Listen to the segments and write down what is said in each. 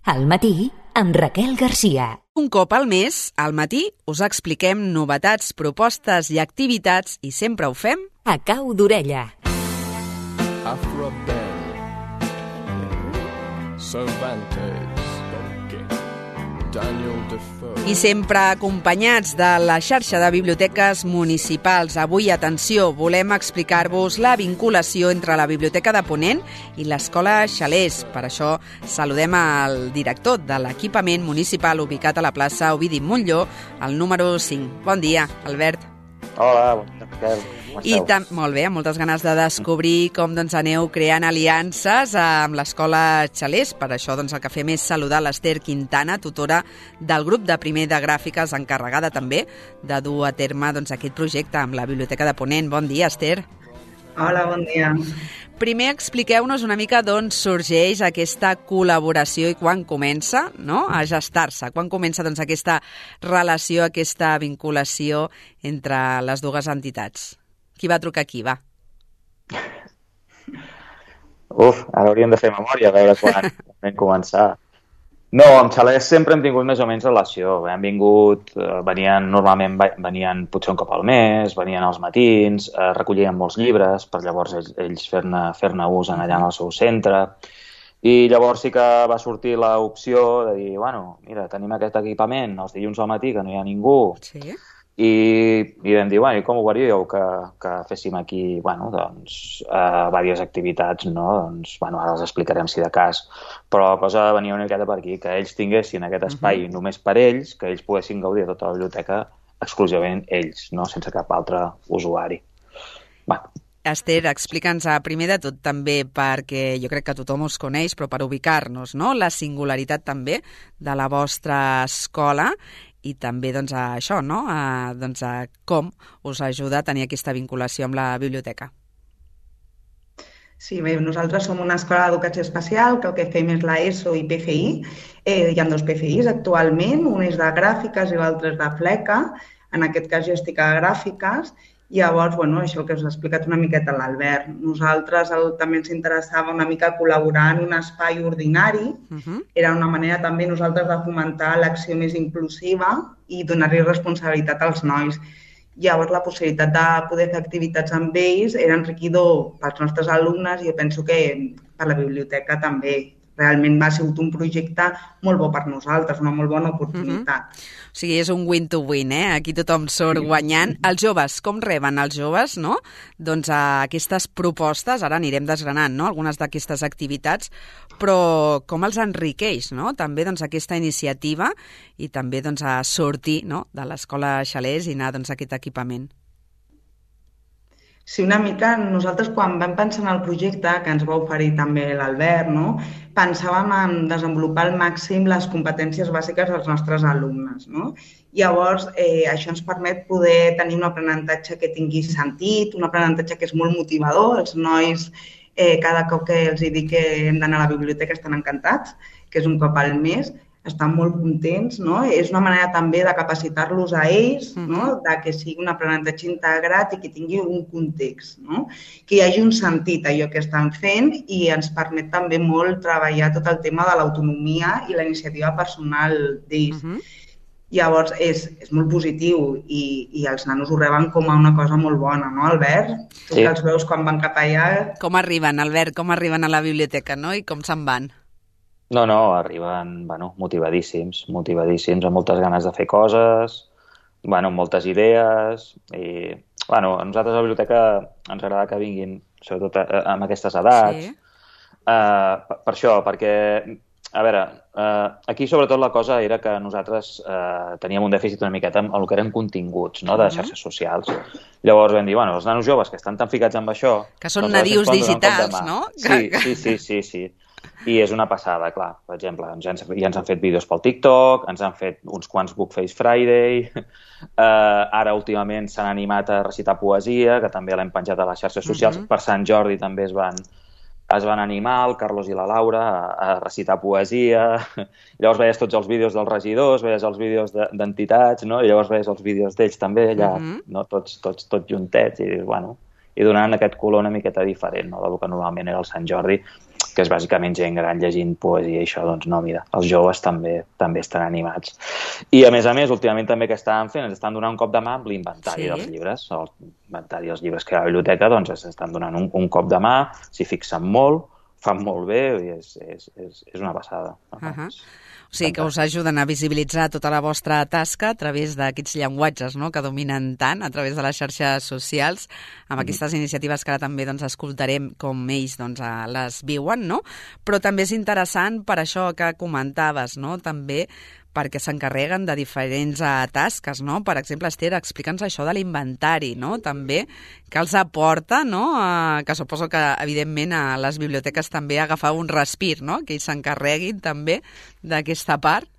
Al matí, amb Raquel Garcia. Un cop al mes, al matí, us expliquem novetats, propostes i activitats i sempre ho fem a cau d'orella. Afro-Band, Cervantes, Daniel Defoe. i sempre acompanyats de la xarxa de biblioteques municipals. Avui, atenció, volem explicar-vos la vinculació entre la Biblioteca de Ponent i l'Escola Xalers. Per això saludem al director de l'equipament municipal ubicat a la plaça Ovidi Montllor, el número 5. Bon dia, Albert. Hola, bon dia, Miquel. Com esteu? Molt bé, amb moltes ganes de descobrir com aneu creant aliances amb l'Escola Xalers. Per això el que fem és saludar l'Ester Quintana, tutora del grup de primer de gràfiques, encarregada també de dur a terme aquest projecte amb la Biblioteca de Ponent. Bon dia,Ester. Hola, bon dia. Primer expliqueu-nos una mica d'on sorgeix aquesta col·laboració i quan comença, no?, a gestar-se. Quan comença aquesta relació, aquesta vinculació entre les dues entitats? Qui va trucar aquí, va? Ara hauríem de fer memòria, a veure quan vam començar. No, amb Xalers sempre hem tingut més o menys relació. Normalment venien potser un cop al mes, venien als matins, recollien molts llibres, per llavors ells fer-ne ús allà en el seu centre. I llavors sí que va sortir l'opció de dir, bueno, mira, tenim aquest equipament els dilluns al matí que no hi ha ningú. Sí. I vam dir, bueno, i com ho veuríeu que féssim aquí, diverses activitats, no? Ara els explicarem si de cas, però la cosa venia una miqueta per aquí, que ells tinguessin aquest espai només per ells, que ells poguessin gaudir de tota la biblioteca exclusivament ells, no? Sense cap altre usuari. Esther, explica'ns primer de tot també, perquè jo crec que tothom us coneix, però per ubicar-nos, no?, la singularitat també de la vostra escola i també això, no?, com us ajuda a tenir aquesta vinculació amb la biblioteca. Sí, bé, nosaltres som una escola d'educació especial que el que fem és l'ESO i PFI. Hi ha dos PFIs actualment, un és de gràfiques i l'altre és de fleca. En aquest cas jo estic a gràfiques. Llavors, això que us ha explicat una miqueta l'Albert. Nosaltres també ens interessava una mica col·laborar en un espai ordinari. Era una manera també nosaltres de fomentar l'acció més inclusiva i donar-li responsabilitat als nois. Llavors, la possibilitat de poder fer activitats amb ells era enriquidor pels nostres alumnes i jo penso que per la biblioteca també. Realment va ser un projecte molt bo per nosaltres, una molt bona oportunitat. O sigui, és un win-to-win, eh? Aquí tothom surt guanyant. Els joves, com reben els joves, no?, aquestes propostes, ara anirem desgranant, no?, algunes d'aquestes activitats, però com els enriqueix, no?, també aquesta iniciativa i també a sortir, no?, de l'Escola Xalers i anar a aquest equipament. Sí, una mica. Nosaltres, quan vam pensar en el projecte, que ens va oferir també l'Albert, no?, pensàvem en desenvolupar al màxim les competències bàsiques dels nostres alumnes, no? Llavors, això ens permet poder tenir un aprenentatge que tingui sentit, un aprenentatge que és molt motivador. Els nois, cada cop que els dic que hem d'anar a la biblioteca, estan encantats, que és un cop al mes. Estan molt contents, no? És una manera també de capacitar-los a ells, no?, de que sigui un aprenentatge integrat i que tingui un context, no?, que hi hagi un sentit a allò que estan fent i ens permet també molt treballar tot el tema de l'autonomia i la iniciativa personal d'ells. Llavors, és molt positiu i els nanos ho reben com a una cosa molt bona, no, Albert? Tu que els veus quan van cap allà... Com arriben, Albert? Com arriben a la biblioteca, no?, i com se'n van? No, arriben motivadíssims, amb moltes ganes de fer coses, amb moltes idees. I, a nosaltres a la biblioteca ens agrada que vinguin, sobretot amb aquestes edats. Sí. Per això, perquè, a veure, aquí sobretot la cosa era que nosaltres teníem un dèficit una miqueta amb el que eren continguts, no?, de xarxes socials. Llavors vam dir, els nanos joves que estan tan ficats amb això... Que són nadius digitals, no? Sí. I és una passada, clar. Per exemple, ja ens han fet vídeos pel TikTok, ens han fet uns quants Bookface Friday, ara últimament s'han animat a recitar poesia, que també l'hem penjat a les xarxes socials. Per Sant Jordi també es van animar, el Carlos i la Laura, a recitar poesia. Llavors veies tots els vídeos dels regidors, veies els vídeos d'entitats, no? I llavors veies els vídeos d'ells també, allà, no? Tots juntets, i donant aquest color una miqueta diferent, no?, del que normalment era el Sant Jordi, que és bàsicament gent gran llegint poesia i això, doncs no, mira, els joves també estan animats. I a més, últimament també que estan fent, ens estan donant un cop de mà amb l'inventari dels llibres. L'inventari dels llibres que hi ha a la biblioteca, doncs s'estan donant un cop de mà, s'hi fixen molt, fan molt bé i és una passada. O sigui, que us ajuden a visibilitzar tota la vostra tasca a través d'aquests llenguatges, no?, que dominen tant a través de les xarxes socials, amb aquestes iniciatives que ara també escoltarem com ells les viuen, no? Però també és interessant per això que comentaves, no?, també perquè s'encarreguen de diferents tasques, no? Per exemple, Esther, explica'ns això de l'inventari, no?, també, que els aporta, no?, que suposo que, evidentment, a les biblioteques també agafar un respir, no?, que ells s'encarreguin també d'aquesta part.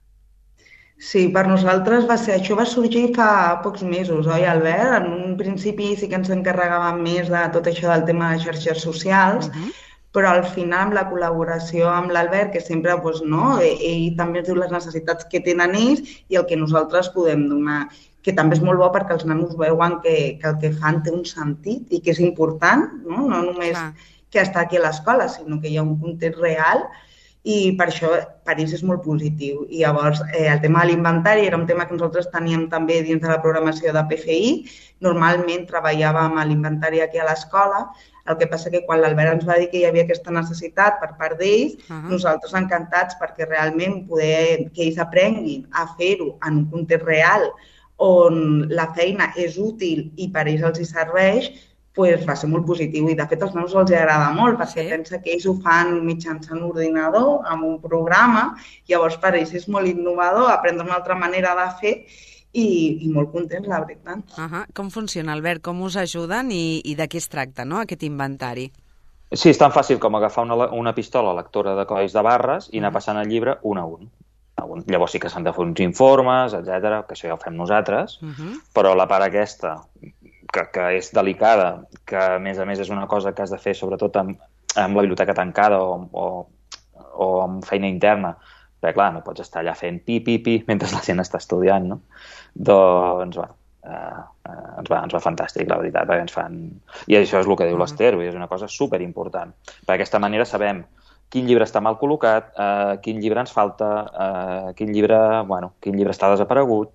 Sí, per nosaltres això va sorgir fa pocs mesos, oi, Albert? En un principi sí que ens encarregàvem més de tot això del tema de xarxes socials, però al final amb la col·laboració amb l'Albert, que sempre ell també ens diu les necessitats que tenen ells i el que nosaltres podem donar, que també és molt bo perquè els nanos veuen que el que fan té un sentit i que és important, no només que està aquí a l'escola, sinó que hi ha un context real i per això per ells és molt positiu. I llavors el tema de l'inventari era un tema que nosaltres teníem també dins de la programació de PFI. Normalment treballàvem a l'inventari aquí a l'escola. El que passa que quan l'Albert ens va dir que hi havia aquesta necessitat per part d'ells, nosaltres encantats perquè realment que ells aprenguin a fer-ho en un context real on la feina és útil i per ells els hi serveix, va ser molt positiu i de fet als nanos els agrada molt perquè pensa que ells ho fan mitjançant ordinador, amb un programa, llavors per ells és molt innovador aprendre una altra manera de fer i molt contents, la veritat. Com funciona, Albert? Com us ajuden i de què es tracta, no?, aquest inventari? Sí, és tan fàcil com agafar una pistola lectora de codis de barres i anar passant el llibre un a un. Llavors sí que s'han de fer uns informes, etc, que això ja ho fem nosaltres, però la part aquesta, que és delicada, que a més és una cosa que has de fer sobretot amb la biblioteca tancada o amb feina interna, perquè clar, no pots estar allà fent pi mentre la gent està estudiant, no? Doncs ens va fantàstic, la veritat, perquè ens fan... I això és el que diu l'Esther, és una cosa superimportant. D'aquesta manera sabem quin llibre està mal col·locat, quin llibre ens falta, quin llibre està desaparegut...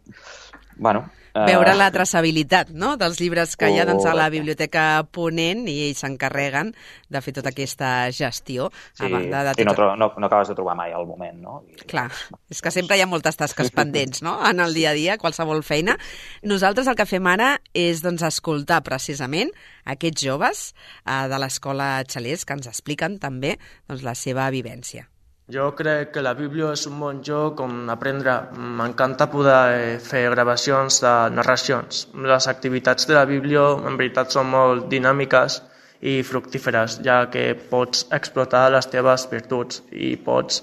Veure la traçabilitat, no?, dels llibres que hi ha a la biblioteca Ponent i ells s'encarreguen de fer tota aquesta gestió. Sí, i no acabes de trobar mai al moment, no? Clar, és que sempre hi ha moltes tasques pendents, no?, en el dia a dia, qualsevol feina. Nosaltres el que fem ara és escoltar precisament aquests joves de l'escola Xalers que ens expliquen també la seva vivència. Jo crec que la Bíblia és un bon joc on aprendre. M'encanta poder fer gravacions de narracions. Les activitats de la Bíblia en veritat són molt dinàmiques i fructíferes, ja que pots explotar les teves virtuts i pots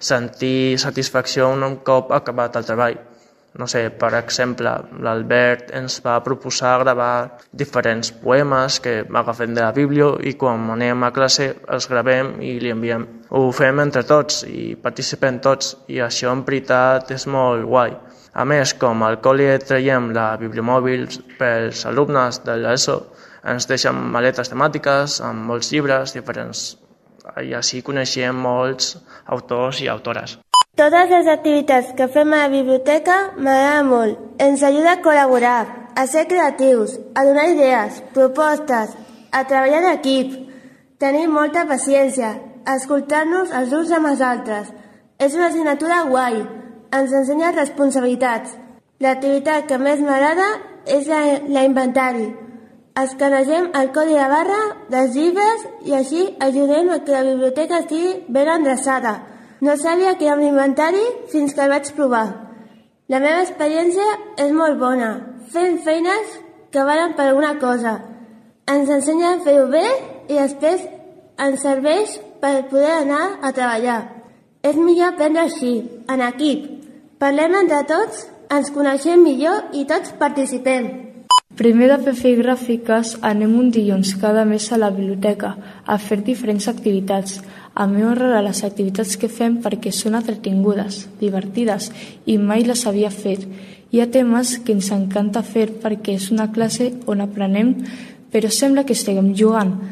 sentir satisfacció un cop acabat el treball. No sé, per exemple, l'Albert ens va proposar gravar diferents poemes que agafem de la Bíblia i quan anem a classe els gravem i li enviem. Ho fem entre tots i participem tots i això en veritat és molt guai. A més, com al col·le traiem la bibliomòbil pels alumnes de l'ESO, ens deixen maletes temàtiques amb molts llibres diferents i així coneixem molts autors i autores. Totes les activitats que fem a la biblioteca m'agraden molt. Ens ajuda a col·laborar, a ser creatius, a donar idees, propostes, a treballar en equip, tenir molta paciència, a escoltar-nos els uns amb els altres. És una assignatura guai, ens ensenya responsabilitats. L'activitat que més m'agrada és l'inventari. Escanegem el codi de barra dels llibres i així ajudem a que la biblioteca estigui ben endreçada. No sabia que era un inventari fins que el vaig provar. La meva experiència és molt bona. Fem feines que valen per alguna cosa. Ens ensenya a fer-ho bé i després ens serveix per poder anar a treballar. És millor aprendre així, en equip. Parlem entre tots, ens coneixem millor i tots participem. Primer de PFI Gràfiques anem un dilluns cada mes a la biblioteca a fer diferents activitats. A mi m'agrada les activitats que fem perquè són entretingudes, divertides i mai les havia fet. Hi ha temes que ens encanta fer perquè és una classe on aprenem, però sembla que estiguem jugant.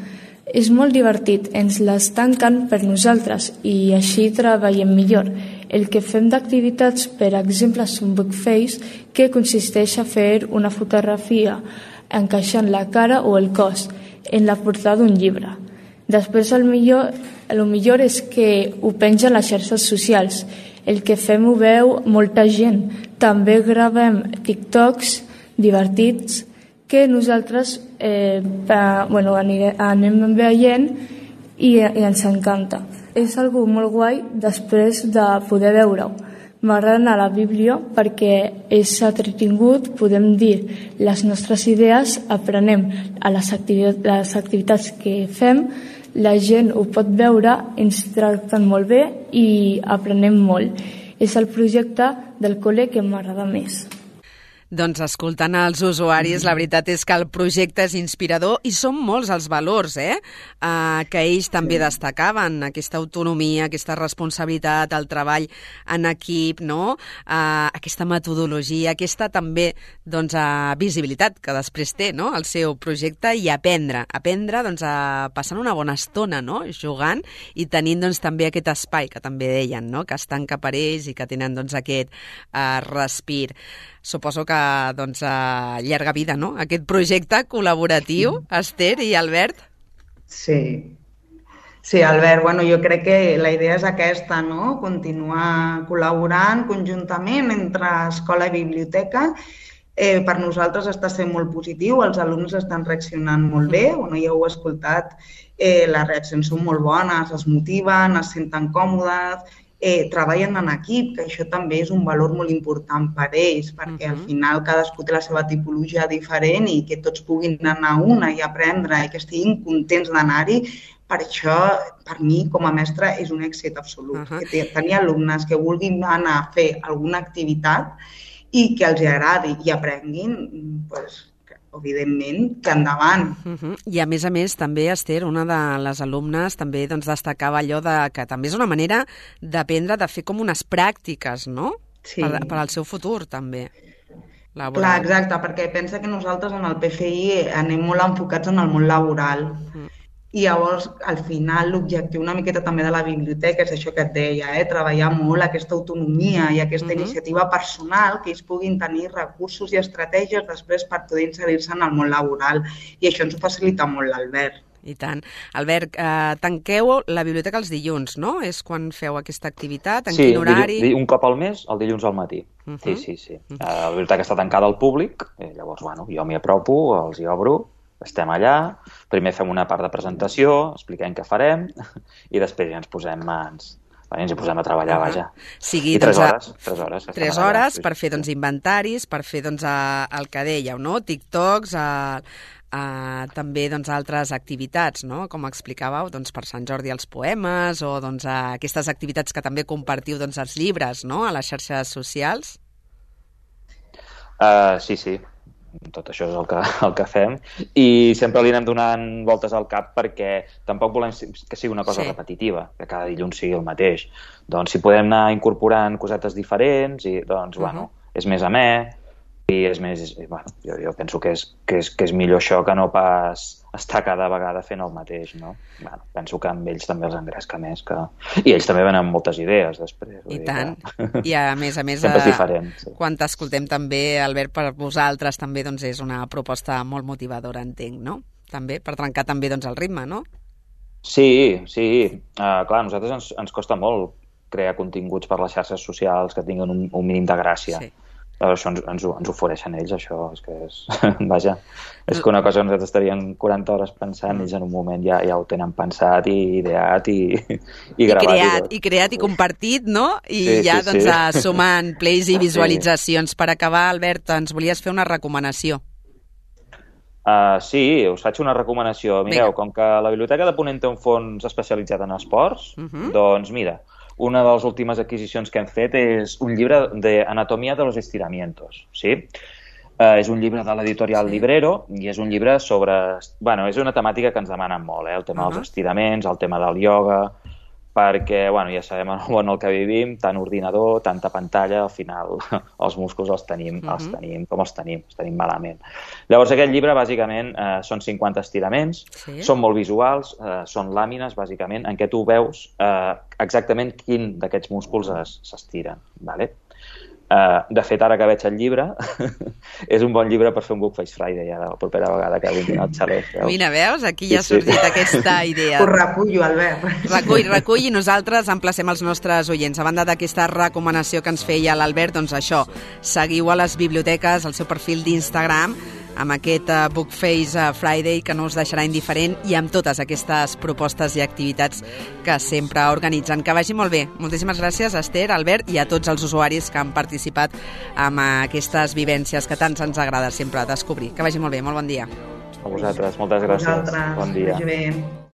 És molt divertit, ens les tanquen per nosaltres i així treballem millor. El que fem d'activitats, per exemple, és un bookface que consisteix a fer una fotografia encaixant la cara o el cos en la portada d'un llibre. Després, el millor és que ho pengen a les xarxes socials. El que fem ho veu molta gent. També gravem TikToks divertits que nosaltres anem veient i ens encanta. És algo molt guai després de poder veure-ho. M'agrada anar a la Bíblia perquè és entretingut, podem dir les nostres idees, aprenem a les activitats que fem, la gent ho pot veure, ens tracten molt bé i aprenem molt. És el projecte del col·le que m'agrada més. Doncs escoltant els usuaris, la veritat és que el projecte és inspirador i són molts els valors que ells també destacaven, aquesta autonomia, aquesta responsabilitat, el treball en equip, no? Aquesta metodologia, aquesta també visibilitat que després té, no? El seu projecte, i aprendre passant una bona estona, no? Jugant i tenint també aquest espai que també deien, no? Que es tanca per ells i que tenen aquest respir. Suposo que llarga vida, no? Aquest projecte col·laboratiu, Esther i Albert. Sí, Albert, jo crec que la idea és aquesta, no? Continuar col·laborant conjuntament entre escola i biblioteca. Per nosaltres està sent molt positiu, els alumnes estan reaccionant molt bé, ja ho heu escoltat, les reaccions són molt bones, es motiven, es senten còmodes, treballen en equip, que això també és un valor molt important per ells, perquè al final cadascú té la seva tipologia diferent i que tots puguin anar a una i aprendre i que estiguin contents d'anar-hi, per això, per mi, com a mestra, és un èxit absolut. Que tenir alumnes que vulguin anar a fer alguna activitat i que els agradi i aprenguin, evidentment, que endavant. I a més, també, Esther, una de les alumnes també destacava allò que també és una manera d'aprendre, de fer com unes pràctiques, no? Sí. Per al seu futur, també. Clar, exacte, perquè pensa que nosaltres en el PFI anem molt enfocats en el món laboral. I llavors, al final, l'objectiu una miqueta també de la biblioteca és això que et deia, treballar molt aquesta autonomia i aquesta iniciativa personal, que ells puguin tenir recursos i estratègies després per poder inserir-se en el món laboral. I això ens ho facilita molt l'Albert. I tant. Albert, tanqueu la biblioteca els dilluns, no? És quan feu aquesta activitat? En quin horari? Sí, un cop al mes, el dilluns al matí. Sí. La biblioteca està tancada al públic, llavors, jo m'hi apropo, els hi obro, estem allà, primer fem una part de presentació, expliquem què farem i després ja ens posem a treballar, vaja. Sigui, I 3 hores. 3 hores per fer inventaris, per fer el que dèieu, no? TikToks, també altres activitats, no? Com explicàveu, per Sant Jordi els poemes o aquestes activitats que també compartiu els llibres, no? A les xarxes socials. Sí. Tot això és el que fem i sempre li anem donant voltes al cap perquè tampoc volem que sigui una cosa repetitiva, que cada dilluns sigui el mateix. Doncs si podem anar incorporant cosetes diferents i és més amè i és més... jo penso que és millor això que no pas estar cada vegada fent el mateix, no? Penso que amb ells també els engresca més i ells també venen amb moltes idees després. I tant. I a més, sempre és diferent. Quan t'escoltem també, Albert, per vosaltres també és una proposta molt motivadora, entenc, no? També, per trencar també el ritme, no? Sí. Clar, a nosaltres ens costa molt crear continguts per les xarxes socials que tinguin un mínim de gràcia. Sí. Això ens ho ofereixen ells, això és que és... Vaja, és que una cosa que nosaltres estaríem 40 hores pensant, ells en un moment ja ho tenen pensat i ideat i gravat. I creat i compartit, no? I sumant plays i visualitzacions. Per acabar, Albert, ens volies fer una recomanació. Sí, us faig una recomanació. Mireu, com que la Biblioteca de Ponent té un fons especialitzat en esports, doncs mira, una de les últimes adquisicions que hem fet és un llibre d'Anatomia de los estiramientos, sí? És un llibre de l'editorial Librero i és un llibre sobre... és una temàtica que ens demanen molt, el tema dels estiraments, el tema del ioga... perquè ja sabem el món el que vivim, tant ordinador, tanta pantalla, al final els músculs els tenim malament. Llavors aquest llibre bàsicament són 50 estiraments, són molt visuals, són làmines bàsicament en què tu veus exactament quin d'aquests músculs s'estiren. De fet, ara que veig el llibre, és un bon llibre per fer un Book Face Friday, la propera vegada que vinguin al xalet. Mira, veus? Aquí ja ha sorgit aquesta idea. Ho recullo, Albert. Recull, i nosaltres emplacem els nostres oients. A banda d'aquesta recomanació que ens feia l'Albert, doncs això, seguiu a les biblioteques, al seu perfil d'Instagram, amb aquest Book Face Friday que no us deixarà indiferent i amb totes aquestes propostes i activitats que sempre organitzen. Que vagi molt bé. Moltíssimes gràcies, Esther, Albert, i a tots els usuaris que han participat en aquestes vivències que tant ens agrada sempre descobrir. Que vagi molt bé, molt bon dia. A vosaltres, moltes gràcies. Bon dia.